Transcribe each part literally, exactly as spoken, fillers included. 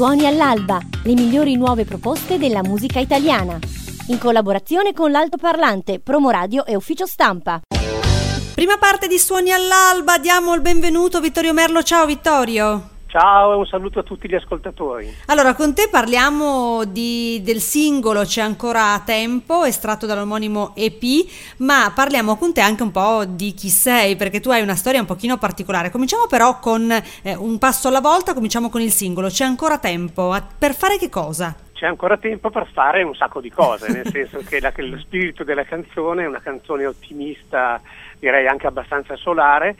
Suoni all'alba, le migliori nuove proposte della musica italiana. In collaborazione con l'Altoparlante, Promoradio e Ufficio Stampa. Prima parte di Suoni all'alba, diamo il benvenuto a Vittorio Merlo. Ciao Vittorio. Ciao e un saluto a tutti gli ascoltatori. Allora, con te parliamo di, del singolo C'è ancora tempo, estratto dall'omonimo E P, ma parliamo con te anche un po' di chi sei, perché tu hai una storia un pochino particolare. Cominciamo però con eh, un passo alla volta, cominciamo con il singolo C'è ancora tempo. Per fare che cosa? C'è ancora tempo per fare un sacco di cose, nel senso che, la, che lo spirito della canzone è una canzone ottimista, direi anche abbastanza solare,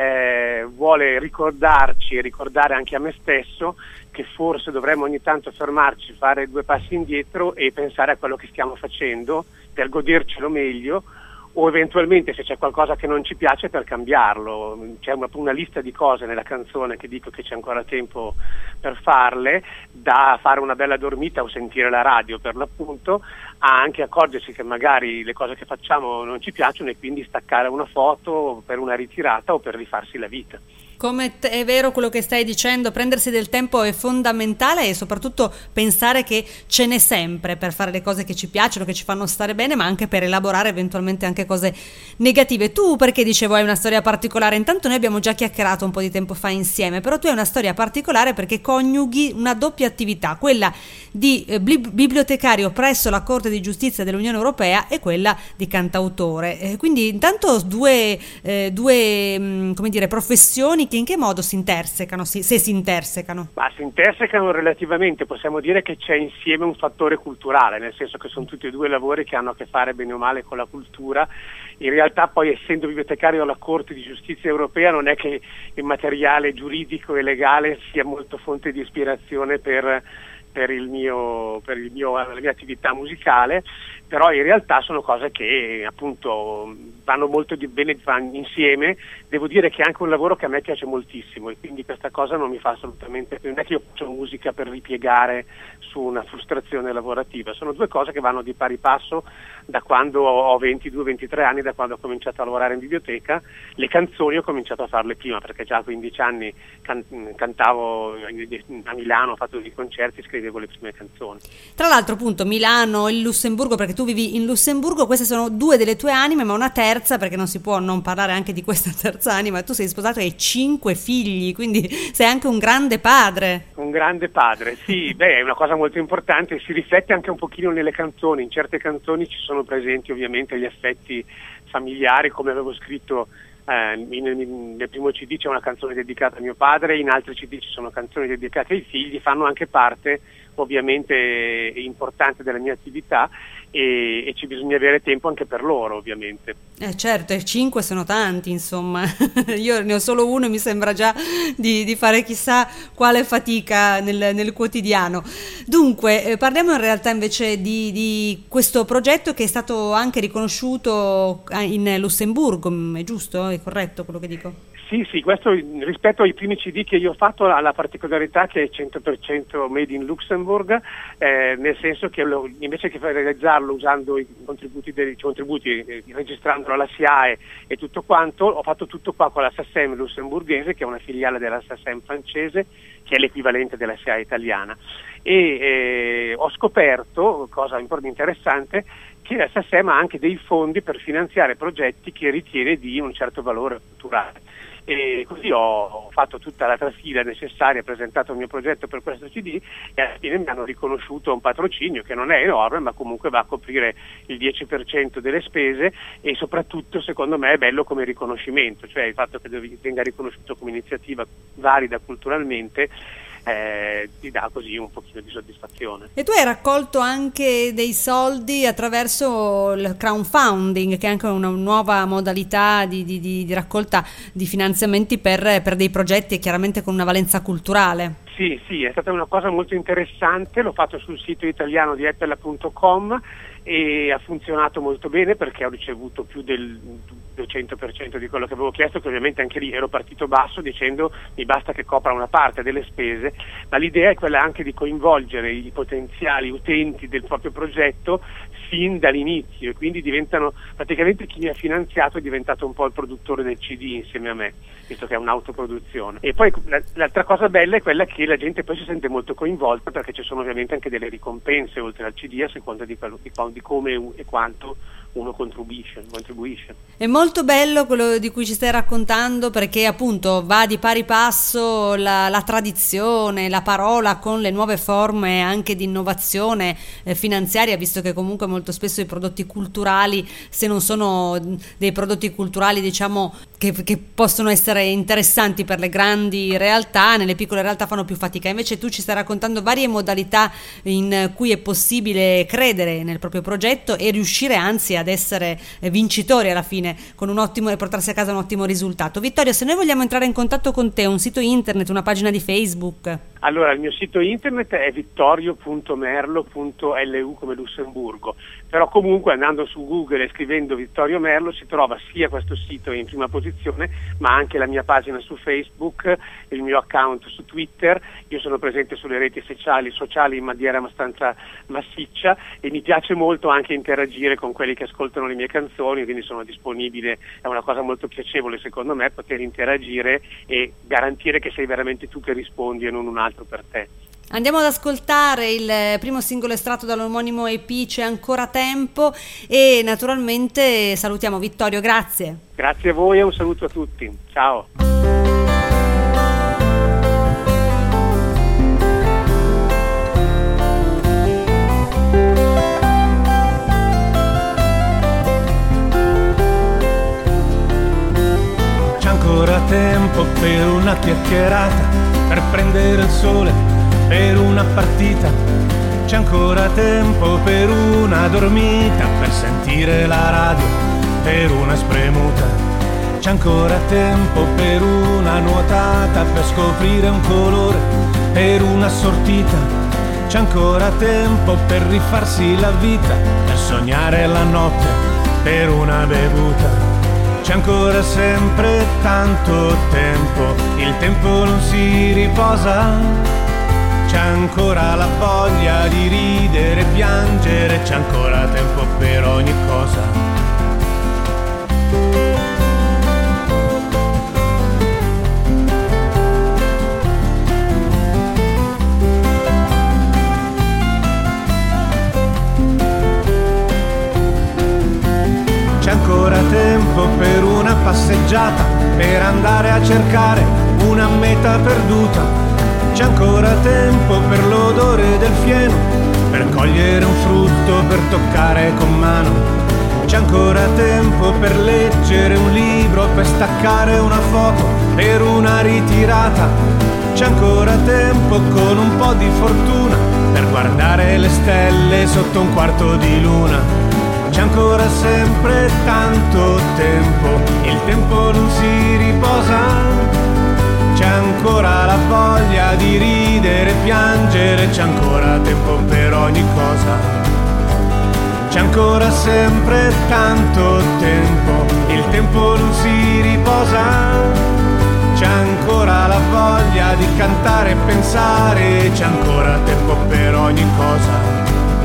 eh, vuole ricordarci e ricordare anche a me stesso che forse dovremmo ogni tanto fermarci, fare due passi indietro e pensare a quello che stiamo facendo per godercelo meglio, o eventualmente se c'è qualcosa che non ci piace per cambiarlo. C'è una, una lista di cose nella canzone che dico che c'è ancora tempo per farle, da fare una bella dormita o sentire la radio per l'appunto, a anche accorgersi che magari le cose che facciamo non ci piacciono e quindi staccare una foto per una ritirata o per rifarsi la vita. Come t- è vero quello che stai dicendo, prendersi del tempo è fondamentale e soprattutto pensare che ce n'è sempre per fare le cose che ci piacciono, che ci fanno stare bene, ma anche per elaborare eventualmente anche cose negative. Tu, perché dicevo, hai una storia particolare? Intanto noi abbiamo già chiacchierato un po' di tempo fa insieme, però tu hai una storia particolare perché coniughi una doppia attività, quella di eh, bibliotecario presso la Corte di Giustizia dell'Unione Europea e quella di cantautore. Eh, quindi intanto due, eh, due mh, come dire, professioni che in che modo si intersecano, se, se si intersecano? Ma si intersecano relativamente, possiamo dire che c'è insieme un fattore culturale, nel senso che sono tutti e due lavori che hanno a che fare bene o male con la cultura. In realtà poi, essendo bibliotecario alla Corte di Giustizia Europea, non è che il materiale giuridico e legale sia molto fonte di ispirazione per per il mio per il mio la mia attività musicale, però in realtà sono cose che appunto vanno molto di bene vanno insieme. Devo dire che è anche un lavoro che a me piace moltissimo e quindi questa cosa non mi fa assolutamente, non è che io faccio musica per ripiegare su una frustrazione lavorativa, sono due cose che vanno di pari passo da quando ho ventidue ventitré anni, da quando ho cominciato a lavorare in biblioteca. Le canzoni ho cominciato a farle prima, perché già a quindici anni can- cantavo a Milano, ho fatto dei concerti, scrivevo le prime canzoni. Tra l'altro appunto Milano e il Lussemburgo, perché tu vivi in Lussemburgo, queste sono due delle tue anime, ma una terza, perché non si può non parlare anche di questa terza anima. Tu sei sposato e hai cinque figli, quindi sei anche un grande padre. Un grande padre, sì, beh, è una cosa molto importante, si riflette anche un pochino nelle canzoni. In certe canzoni ci sono presenti ovviamente gli affetti familiari, come avevo scritto eh, in, in, nel primo C D c'è una canzone dedicata a mio padre, in altri C D ci sono canzoni dedicate ai figli, fanno anche parte ovviamente importante della mia attività e, e ci bisogna avere tempo anche per loro, ovviamente. Eh certo, e cinque sono tanti, insomma. Io ne ho solo uno e mi sembra già di, di fare chissà quale fatica nel, nel quotidiano. Dunque, eh, parliamo in realtà invece di, di questo progetto che è stato anche riconosciuto in Lussemburgo, è giusto? È corretto quello che dico? Sì, sì, questo rispetto ai primi C D che io ho fatto ha la particolarità che è cento per cento made in Luxembourg, eh, nel senso che lo, invece che realizzarlo usando i contributi, dei, contributi eh, registrandolo alla S I A E e tutto quanto, ho fatto tutto qua con la S A S E M lussemburghese, che è una filiale della S A S E M francese, che è l'equivalente della S I A E italiana. E eh, ho scoperto, cosa interessante, che la S A S E M ha anche dei fondi per finanziare progetti che ritiene di un certo valore culturale. E così ho fatto tutta la trafila necessaria, presentato il mio progetto per questo C D e alla fine mi hanno riconosciuto un patrocinio che non è enorme, ma comunque va a coprire il dieci per cento delle spese e soprattutto secondo me è bello come riconoscimento, cioè il fatto che venga riconosciuto come iniziativa valida culturalmente eh, ti dà così un pochino di soddisfazione. E tu hai raccolto anche dei soldi attraverso il crowdfunding, che è anche una nuova modalità di, di, di, di raccolta di finanziamenti per, per dei progetti e chiaramente con una valenza culturale. Sì, sì, è stata una cosa molto interessante, l'ho fatto sul sito italiano di apple punto com e ha funzionato molto bene perché ho ricevuto più del duecento per cento di quello che avevo chiesto, che ovviamente anche lì ero partito basso dicendo mi basta che copra una parte delle spese, ma l'idea è quella anche di coinvolgere i potenziali utenti del proprio progetto fin dall'inizio, e quindi diventano praticamente, chi mi ha finanziato è diventato un po' il produttore del C D insieme a me, visto che è un'autoproduzione. E poi l'altra cosa bella è quella che la gente poi si sente molto coinvolta, perché ci sono ovviamente anche delle ricompense oltre al C D, a seconda di, quello, di, di come e quanto uno contribuisce, contribuisce. È molto bello quello di cui ci stai raccontando, perché appunto va di pari passo la, la tradizione, la parola con le nuove forme anche di innovazione eh, finanziaria, visto che comunque molto spesso i prodotti culturali, se non sono dei prodotti culturali diciamo che, che possono essere interessanti per le grandi realtà, nelle piccole realtà fanno più fatica. Invece tu ci stai raccontando varie modalità in cui è possibile credere nel proprio progetto e riuscire anzi ad essere vincitori alla fine con un ottimo e portarsi a casa un ottimo risultato. Vittorio, se noi vogliamo entrare in contatto con te, un sito internet, una pagina di Facebook? Allora, il mio sito internet è vittorio punto merlo punto lu come Lussemburgo, però comunque andando su Google e scrivendo Vittorio Merlo si trova sia questo sito in prima posizione, ma anche la mia pagina su Facebook, il mio account su Twitter. Io sono presente sulle reti sociali, sociali in maniera abbastanza massiccia, e mi piace molto anche interagire con quelli che ascoltano le mie canzoni, quindi sono disponibile. È una cosa molto piacevole secondo me poter interagire e garantire che sei veramente tu che rispondi e non un altro per te. Andiamo ad ascoltare il primo singolo estratto dall'omonimo E P, C'è ancora tempo, e naturalmente salutiamo Vittorio, grazie. Grazie a voi e un saluto a tutti, ciao. C'è ancora tempo per una chiacchierata, per prendere il sole, per una partita. C'è ancora tempo per una dormita, per sentire la radio, per una spremuta. C'è ancora tempo per una nuotata, per scoprire un colore, per una sortita. C'è ancora tempo per rifarsi la vita, per sognare la notte, per una bevuta. C'è ancora sempre tanto tempo, il tempo non si riposa. C'è ancora la voglia di ridere e piangere, c'è ancora tempo per ogni cosa. C'è ancora tempo per una passeggiata, per andare a cercare una meta perduta. C'è ancora tempo per l'odore del fieno, per cogliere un frutto, per toccare con mano. C'è ancora tempo per leggere un libro, per staccare una foto, per una ritirata. C'è ancora tempo con un po' di fortuna, per guardare le stelle sotto un quarto di luna. C'è ancora sempre tanto tempo, il tempo non si riposa. C'è ancora la voglia di ridere e piangere, c'è ancora tempo per ogni cosa. C'è ancora sempre tanto tempo, il tempo non si riposa. C'è ancora la voglia di cantare e pensare, c'è ancora tempo per ogni cosa.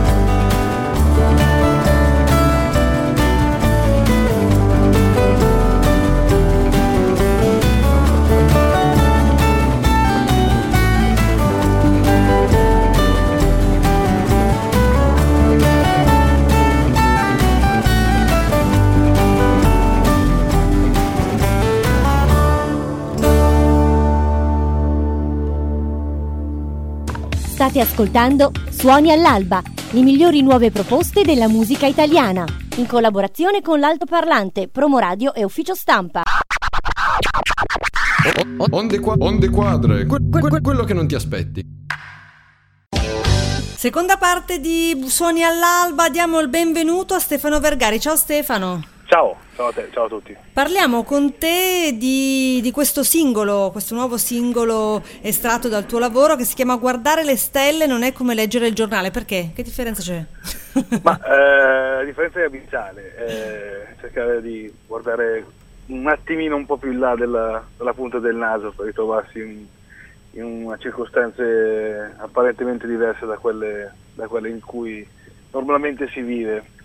State ascoltando Suoni all'Alba, le migliori nuove proposte della musica italiana, in collaborazione con l'Altoparlante, Promo Radio e Ufficio Stampa. Onde, qua- onde quadre, que- que- quello che non ti aspetti. Seconda parte di Suoni all'Alba, diamo il benvenuto a Stefano Vergari. Ciao Stefano. Ciao, ciao a te, ciao a tutti. Parliamo con te di, di questo singolo, questo nuovo singolo estratto dal tuo lavoro che si chiama Guardare le stelle non è come leggere il giornale. Perché? Che differenza c'è? Ma eh, la differenza è abissale, eh, cercare di guardare un attimino un po' più in là della, della punta del naso per ritrovarsi in, in una circostanze apparentemente diverse da quelle, da quelle in cui normalmente si vive.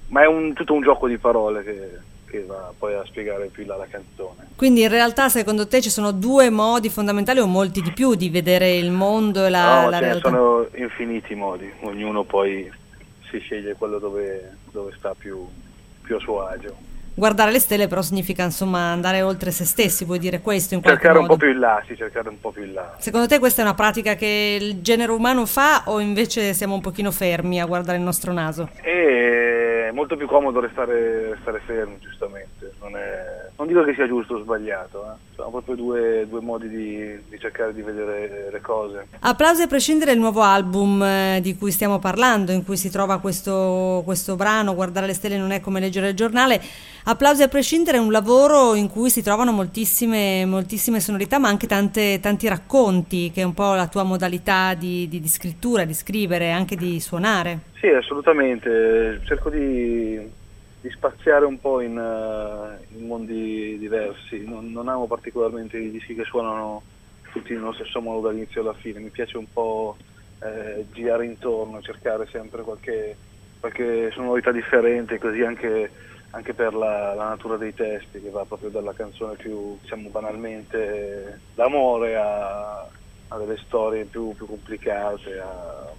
ma è un, tutto un gioco di parole che, che va poi a spiegare più in là la canzone. Quindi in realtà secondo te ci sono due modi fondamentali o molti di più di vedere il mondo e la, no, la ce ne realtà? sono infiniti modi, ognuno poi si sceglie quello dove, dove sta più, più a suo agio. Guardare le stelle però significa insomma andare oltre se stessi, vuoi dire questo in qualche Cercare modo? un po' più in là, sì, cercare un po' più in là. Secondo te questa è una pratica che il genere umano fa o invece siamo un pochino fermi a guardare il nostro naso? È molto più comodo restare, restare fermi, giustamente, non, è, non dico che sia giusto o sbagliato, eh. Sono proprio due, due modi di, di cercare di vedere le cose. Applausi a prescindere il nuovo album eh, di cui stiamo parlando, in cui si trova questo, questo brano, Guardare le stelle non è come leggere il giornale. Applausi a prescindere è un lavoro in cui si trovano moltissime, moltissime sonorità, ma anche tante, tanti racconti, che è un po' la tua modalità di, di, di scrittura, di scrivere, anche di suonare. Sì, assolutamente, cerco di, di spaziare un po' in, uh, in mondi diversi, non, non amo particolarmente i dischi che suonano tutti nello stesso modo dall'inizio alla fine, mi piace un po' eh, girare intorno, cercare sempre qualche, qualche sonorità differente, così anche, anche per la, la natura dei testi, che va proprio dalla canzone più, diciamo, banalmente d'amore a, a delle storie più, più complicate, a,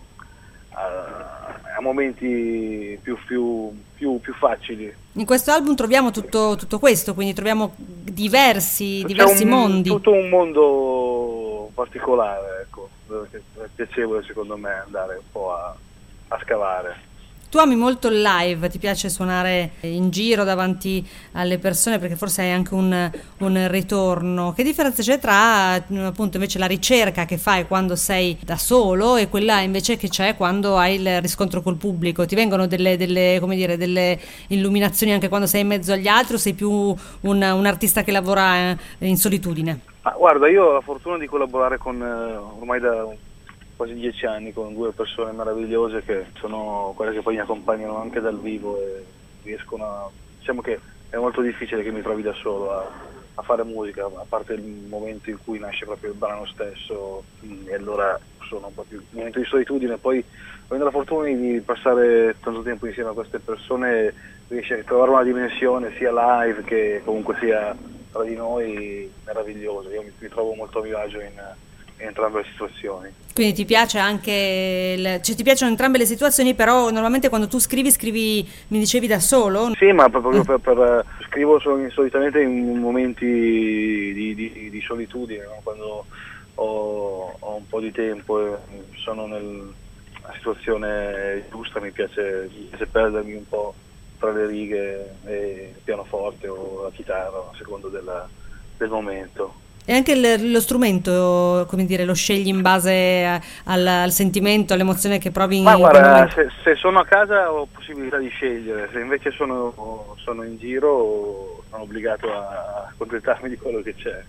a, a momenti più, più, più, più facili. In questo album troviamo tutto, tutto questo, quindi troviamo diversi, C'è diversi un, mondi. Tutto un mondo particolare, ecco, che è piacevole secondo me andare un po' a, a scavare. Tu ami molto il live, ti piace suonare in giro davanti alle persone perché forse hai anche un, un ritorno. Che differenza c'è tra appunto invece la ricerca che fai quando sei da solo e quella invece che c'è quando hai il riscontro col pubblico? Ti vengono delle, delle, come dire, delle illuminazioni anche quando sei in mezzo agli altri o sei più un, un artista che lavora in solitudine? Ah, guarda, io ho la fortuna di collaborare con eh, ormai da quasi dieci anni con due persone meravigliose che sono quelle che poi mi accompagnano anche dal vivo e riescono a... diciamo che è molto difficile che mi trovi da solo a, a fare musica, a parte il momento in cui nasce proprio il brano stesso e allora sono un po' più un momento di solitudine, poi avendo la fortuna di passare tanto tempo insieme a queste persone riesci a trovare una dimensione sia live che comunque sia tra di noi meravigliosa. Io mi, mi trovo molto a mio agio in in entrambe le situazioni. Quindi ti piace anche il, cioè ti piacciono entrambe le situazioni, però normalmente quando tu scrivi scrivi, mi dicevi, da solo? Sì, ma proprio per, per scrivo solitamente in momenti di, di, di solitudine, no? Quando ho, ho un po' di tempo e sono nella situazione giusta, mi piace, mi piace perdermi un po' tra le righe e il pianoforte o la chitarra a secondo della, del momento. E anche il, lo strumento, come dire, lo scegli in base a, al, al sentimento, all'emozione che provi in Ma guarda, se, se sono a casa ho possibilità di scegliere, se invece sono, sono in giro sono obbligato a accontentarmi di quello che c'è.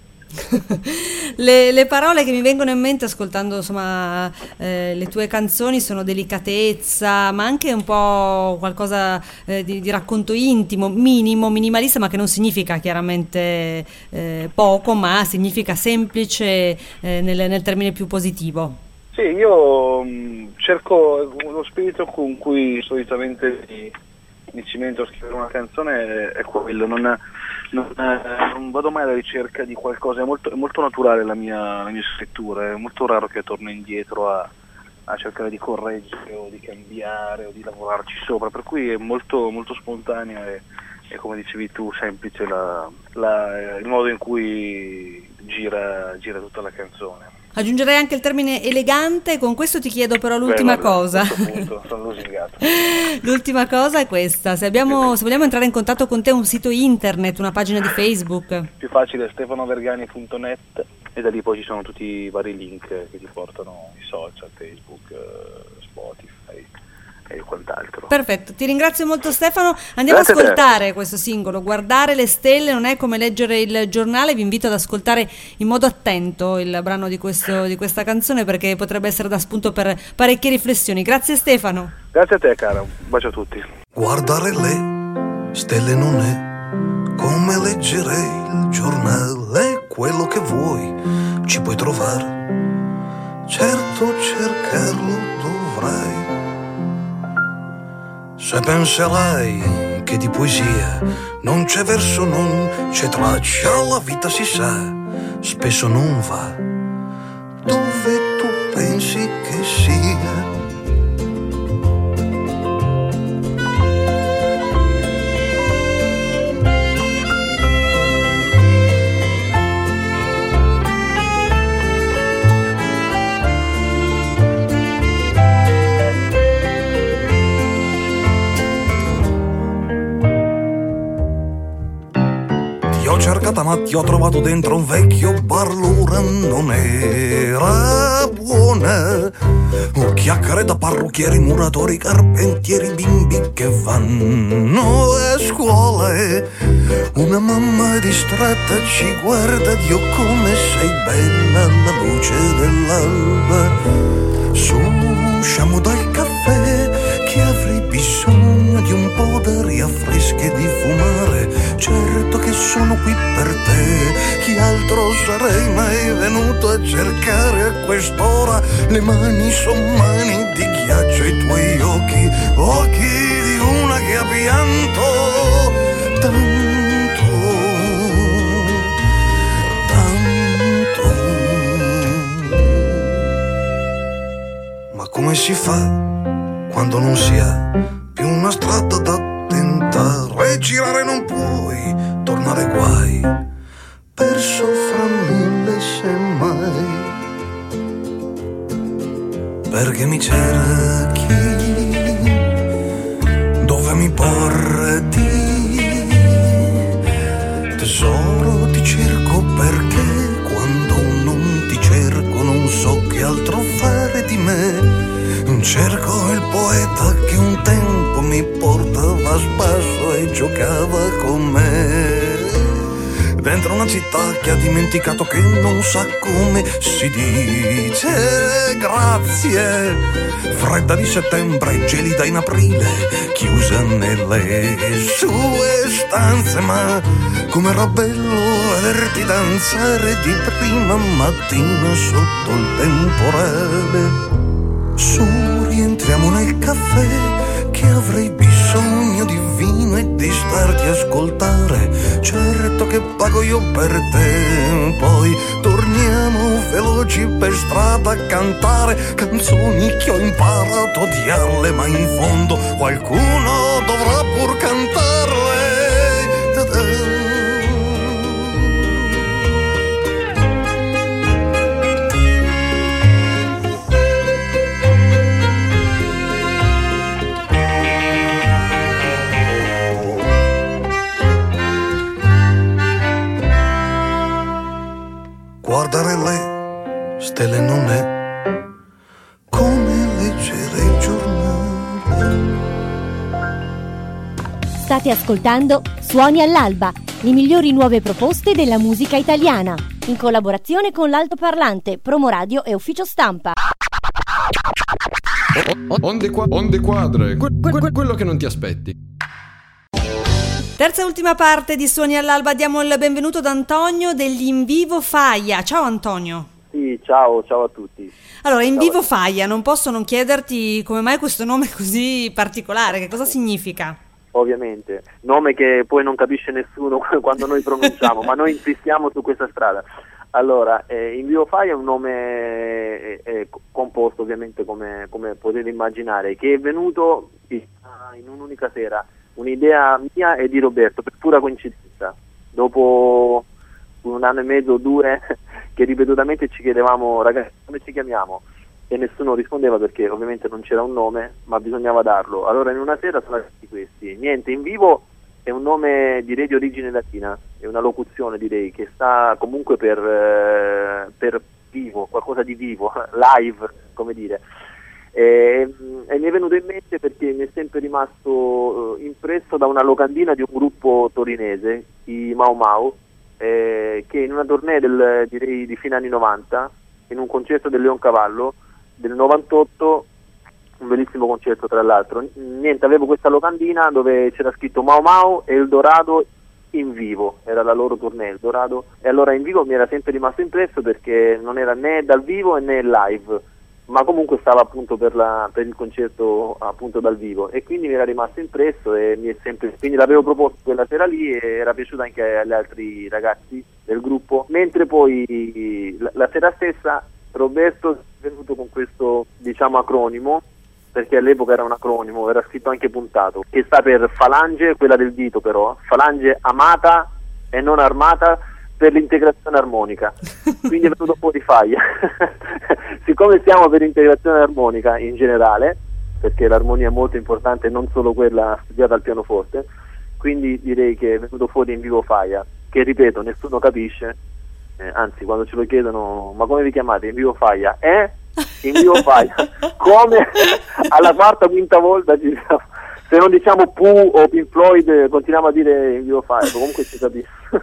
le, le parole che mi vengono in mente ascoltando insomma eh, le tue canzoni sono delicatezza, ma anche un po' qualcosa eh, di, di racconto intimo, minimo, minimalista, ma che non significa chiaramente eh, poco, ma significa semplice eh, nel, nel termine più positivo. Sì, io mh, cerco lo spirito con cui solitamente mi, mi cimento a scrivere una canzone è, è quello, non Non, eh, non vado mai alla ricerca di qualcosa, è molto, è molto naturale la mia, la mia scrittura, è molto raro che torno indietro a, a cercare di correggere o di cambiare o di lavorarci sopra, per cui è molto, molto spontanea e, e come dicevi tu semplice la, la, il modo in cui gira, gira tutta la canzone. Aggiungerei anche il termine elegante, con questo ti chiedo però l'ultima Beh, guarda, cosa. A questo punto sono lusingato. L'ultima cosa è questa, se, abbiamo, se vogliamo entrare in contatto con te, un sito internet, una pagina di Facebook? Più facile è stefano vergani punto net e da lì poi ci sono tutti i vari link che ti portano i social, Facebook, Spotify e quant'altro. Perfetto, ti ringrazio molto Stefano, andiamo Grazie ad ascoltare questo singolo, Guardare le stelle non è come leggere il giornale. Vi invito ad ascoltare in modo attento il brano di, questo, di questa canzone perché potrebbe essere da spunto per parecchie riflessioni. Grazie Stefano. Grazie a te cara, un bacio a tutti. Guardare le stelle non è come leggere il giornale, quello che vuoi ci puoi trovare, certo cercarlo dovrai. Se penserai che di poesia non c'è verso, non c'è traccia, la vita si sa, spesso non va dove tu pensi che sia. Cercata ma ti ho trovato dentro un vecchio bar, l'ora non era buona. Oh, chiacchiere da parrucchieri, muratori, carpentieri, bimbi che vanno a scuola. Una mamma distratta ci guarda, Dio come sei bella alla luce dell'alba. Su, usciamo dal caffè che avrei bisogno di un po' d'aria fresca e di fumare. Certo che sono qui per te, chi altro sarei mai venuto a cercare a quest'ora? Le mani son mani di ghiaccio, i tuoi occhi, occhi di una che ha pianto tanto, tanto. Ma come si fa quando non si ha più una strada da tentare? Girare non puoi, tornare guai, perso fra mille semmai. Perché mi cerchi, dove mi porti? Tesoro ti cerco perché quando non ti cerco non so che altro fare di me. Cerco il poeta che un tempo mi portava a spasso e giocava con me. Dentro una città che ha dimenticato che non sa come si dice grazie. Fredda di settembre, gelida in aprile, chiusa nelle sue stanze. Ma com'era bello vederti danzare di prima mattina sotto il temporale. Su, rientriamo nel caffè che avrei bisogno di vino e di starti a ascoltare. Certo che pago io per te, poi torniamo veloci per strada a cantare canzoni che ho imparato a odiarle, ma in fondo qualcuno dovrà pur cantarle. Guardare le stelle non è come leggere il giornale. State ascoltando Suoni all'alba, le migliori nuove proposte della musica italiana, in collaborazione con l'Altoparlante, Promoradio e Ufficio Stampa. Onde, qua- onde quadre, que- que- quello che non ti aspetti. Terza e ultima parte di Suoni all'alba, diamo il benvenuto ad Antonio degli In Vivo Faia. Ciao Antonio. Sì, ciao, ciao a tutti. Allora, In Ciao Vivo Faia, non posso non chiederti come mai questo nome così particolare, che cosa significa? Ovviamente, nome che poi non capisce nessuno quando noi pronunciamo, ma noi insistiamo su questa strada. Allora, eh, In Vivo Faia è un nome eh, eh, composto ovviamente come, come potete immaginare, che è venuto in, in un'unica sera. Un'idea mia e di Roberto, per pura coincidenza. Dopo un anno e mezzo o due che ripetutamente ci chiedevamo, ragazzi, come ci chiamiamo? E nessuno rispondeva perché ovviamente non c'era un nome, ma bisognava darlo. Allora in una sera sono arrivati questi. Niente, In Vivo è un nome direi di origine latina, è una locuzione direi che sta comunque per, eh, per vivo, qualcosa di vivo, live, come dire. E, e mi è venuto in mente perché mi è sempre rimasto eh, impresso da una locandina di un gruppo torinese, i Mau Mau, eh, che in una tournée del, direi di fine anni novanta, in un concerto del Leoncavallo del novantotto, un bellissimo concerto tra l'altro, niente, avevo questa locandina dove c'era scritto Mau Mau e Eldorado in vivo, era la loro tournée Eldorado, e allora In Vivo mi era sempre rimasto impresso perché non era né dal vivo né live. ma comunque stava appunto per, la, per il concerto appunto dal vivo, e quindi mi era rimasto impresso e mi è sempre, quindi l'avevo proposto quella sera lì e era piaciuta anche agli altri ragazzi del gruppo, mentre poi la, la sera stessa Roberto è venuto con questo, diciamo, acronimo, perché all'epoca era un acronimo, era scritto anche puntato, che sta per falange, quella del dito però, falange amata e non armata per l'integrazione armonica, quindi è venuto fuori Faglia. Siccome siamo per integrazione armonica in generale, perché l'armonia è molto importante, non solo quella studiata al pianoforte, quindi direi che è venuto fuori In Vivo Faglia, che ripeto, nessuno capisce, eh, anzi quando ce lo chiedono, ma come vi chiamate? In Vivo Faglia? Eh? In Vivo Faglia? Come alla quarta, quinta volta ci siamo. Se non diciamo Pooh o Pink Floyd, continuiamo a dire In Vivo Faglia, comunque si capisce.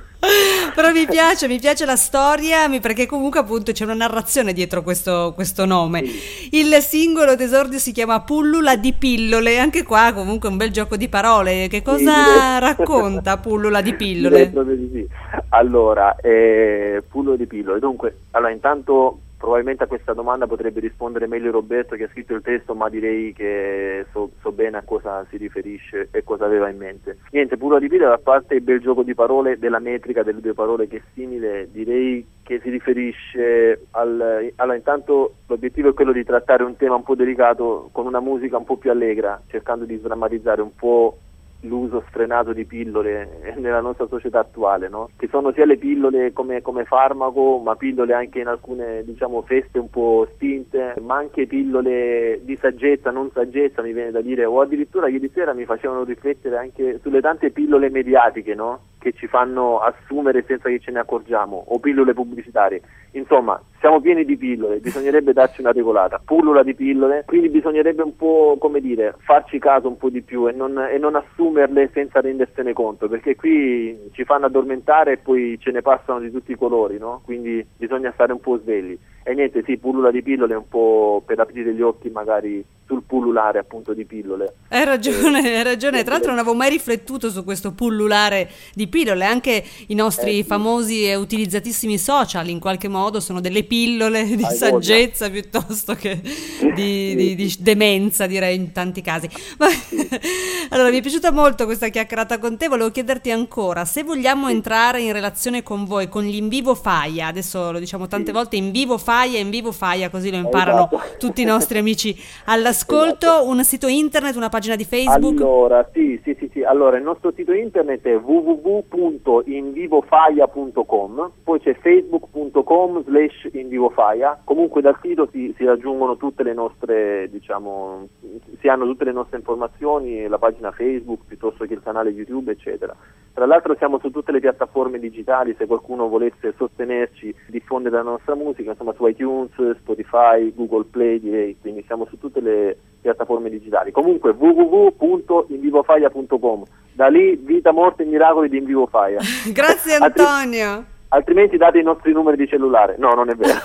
Però mi piace, mi piace la storia, perché comunque appunto c'è una narrazione dietro questo, questo nome. Il singolo d'esordio si chiama Pullula di pillole, anche qua comunque un bel gioco di parole. Che cosa sì, racconta Pullula di pillole? Di sì. Allora, eh, Pullula di pillole, dunque, allora intanto probabilmente a questa domanda potrebbe rispondere meglio Roberto, che ha scritto il testo, ma direi che so, so bene a cosa si riferisce e cosa aveva in mente. Niente, Pullula di pillole, a parte il bel gioco di parole della metrica delle due parole che è simile, direi che si riferisce al... Allora, intanto l'obiettivo è quello di trattare un tema un po' delicato con una musica un po' più allegra, cercando di sdrammatizzare un po' l'uso sfrenato di pillole nella nostra società attuale, no? Che sono sia le pillole come, come farmaco, ma pillole anche in alcune, diciamo, feste un po' spinte, ma anche pillole di saggezza, non saggezza, mi viene da dire, o addirittura ieri sera mi facevano riflettere anche sulle tante pillole mediatiche, no? Che ci fanno assumere senza che ce ne accorgiamo, o pillole pubblicitarie. Insomma, siamo pieni di pillole, bisognerebbe darci una regolata, pullula di pillole, quindi bisognerebbe un po', come dire, farci caso un po' di più e non, e non assumerle senza rendersene conto, perché qui ci fanno addormentare e poi ce ne passano di tutti i colori, no? Quindi bisogna stare un po' svegli. E niente, sì, pullula di pillole è un po' per aprire gli occhi magari sul pullulare appunto di pillole. Hai ragione, hai ragione. Tra l'altro non avevo mai riflettuto su questo pullulare di pillole. Anche i nostri eh, sì. famosi e utilizzatissimi social in qualche modo sono delle pillole di Hai saggezza voglia. piuttosto che di, di, di demenza, direi in tanti casi. Ma, sì. Allora, mi è piaciuta molto questa chiacchierata con te. Volevo chiederti ancora, se vogliamo entrare in relazione con voi, con gli In Vivo Faglia, adesso lo diciamo tante sì. volte, In Vivo Faglia, In Vivo Faglia, così lo imparano esatto. tutti i nostri amici all'ascolto. Esatto. Un sito internet, una pagina di Facebook? Allora, sì, sì, sì, sì. Allora, il nostro sito internet è w w w punto invivofaglia punto com, poi c'è facebook punto com slash invivofaglia. Comunque dal sito si, si raggiungono tutte le nostre, diciamo, si hanno tutte le nostre informazioni, la pagina Facebook piuttosto che il canale YouTube, eccetera. Tra l'altro siamo su tutte le piattaforme digitali, se qualcuno volesse sostenerci, diffondere la nostra musica, insomma su iTunes, Spotify, Google Play, direi, quindi siamo su tutte le piattaforme digitali. Comunque w w w punto invivofaglia punto com, da lì vita, morte e miracoli di In Vivo Faglia. Grazie Antonio. Altri... Altrimenti date i nostri numeri di cellulare. No, non è vero.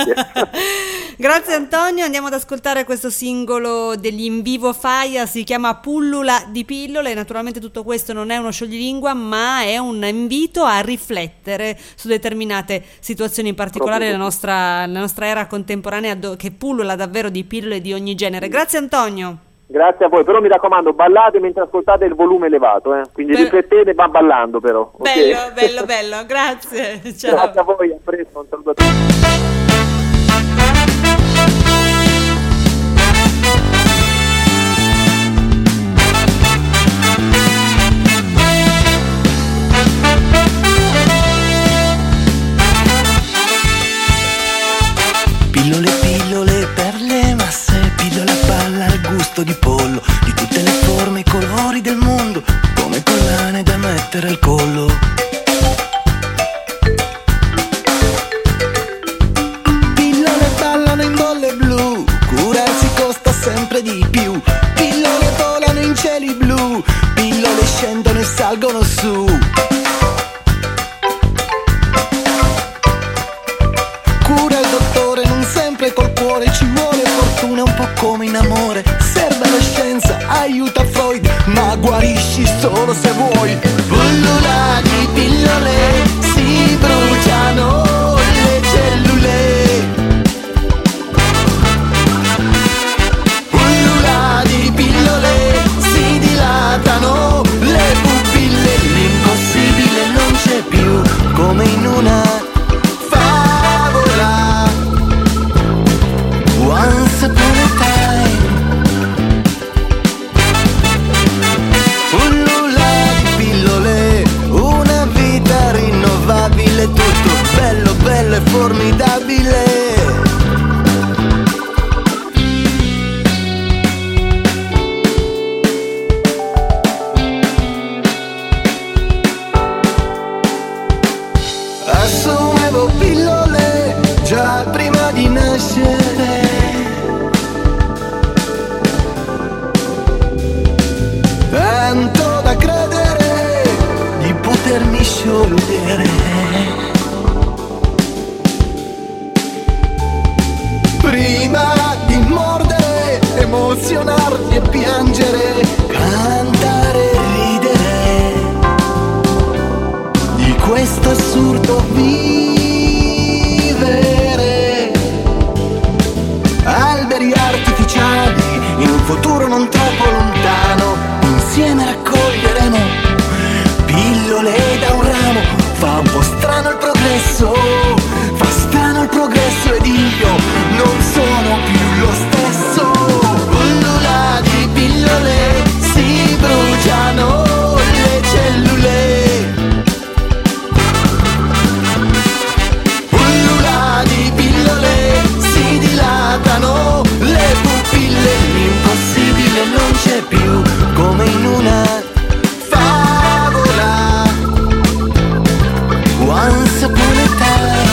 Grazie Antonio, andiamo ad ascoltare questo singolo degli In Vivo Faglia, si chiama Pullula di pillole. Naturalmente tutto questo non è uno scioglilingua, ma è un invito a riflettere su determinate situazioni, in particolare nella nostra, nella nostra era contemporanea, do, che pullula davvero di pillole di ogni genere. Grazie Antonio. Grazie a voi, però mi raccomando, ballate mentre ascoltate il volume elevato, eh? Quindi Beh, riflettete ma ballando però. Bello, okay? bello, bello, grazie. Ciao. Grazie a voi, a presto, un saluto a tutti. Pillole, pillole per le masse, pillola palla al gusto di pollo, di tutte le forme e colori del mondo, come collane da mettere al collo. Pillole ballano in bolle blu, curarsi costa sempre di più. Pillole volano in cieli blu, pillole scendono e salgono su. Cura il dottore non sempre col cuore, ci vuole fortuna un po' come in amore. Serve la scienza, aiuta Freud, ma guarisci solo se vuoi. Pullula di pillole, si bruciano le cellule. e piangere, cantare e ridere di questo assurdo vivere. Alberi artificiali in un futuro non troppo lontano, insieme raccoglieremo pillole da un ramo. Fa un po' strano il progresso, fa strano il progresso ed io non sono più lo stesso. Pullula di pillole, si bruciano le cellule. Pullula di pillole, si dilatano le pupille. L'impossibile non c'è più, come in una favola. Once upon a time.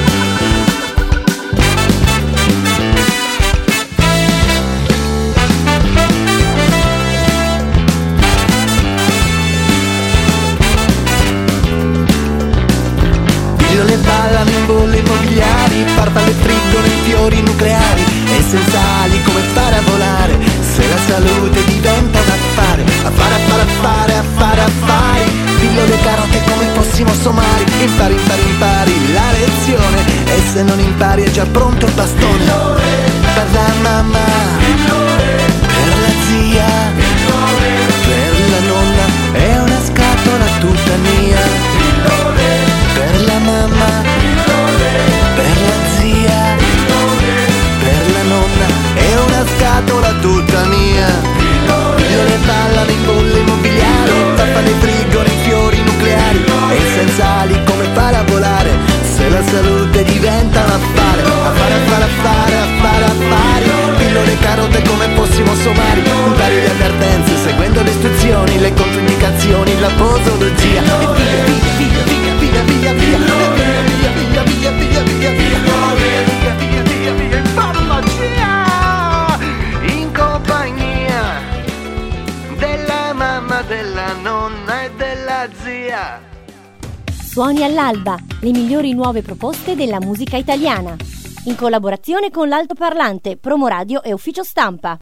Pillole ballano in bolle immobiliari, farfalle friggono in fiori nucleari, essenziali come fare a volare, se la salute diventa un affare, affare, affare, affare, affare, affari. Pillole carote come possiamo somari, impari, impari, impari la lezione, e se non impari è già pronto il bastone. Pillole per la mamma, pillole per la zia, pillole per la nonna, è una scatola tutta mia. Pillole per la mamma, pillole per la zia, pillole per la nonna, è una scatola tutta mia. Pillole ballano in bolle immobiliari, farfalle friggono in fiori nucleari, essenziali come fare a volare, se la salute diventa un affare, affare, affare, affare, affare, affari. Pillole carote come fossimo somari, impari le avvertenze seguendo le istruzioni, le controindicazioni, la posologia. E via, via, via, via, via, via, via, via, via, via, via, via, via, via, via, via, via, via, in farmacia, in compagnia della mamma, della nonna e della zia. Suoni all'alba, le migliori nuove proposte della musica italiana. In collaborazione con l'Altoparlante, Promoradio e Ufficio Stampa.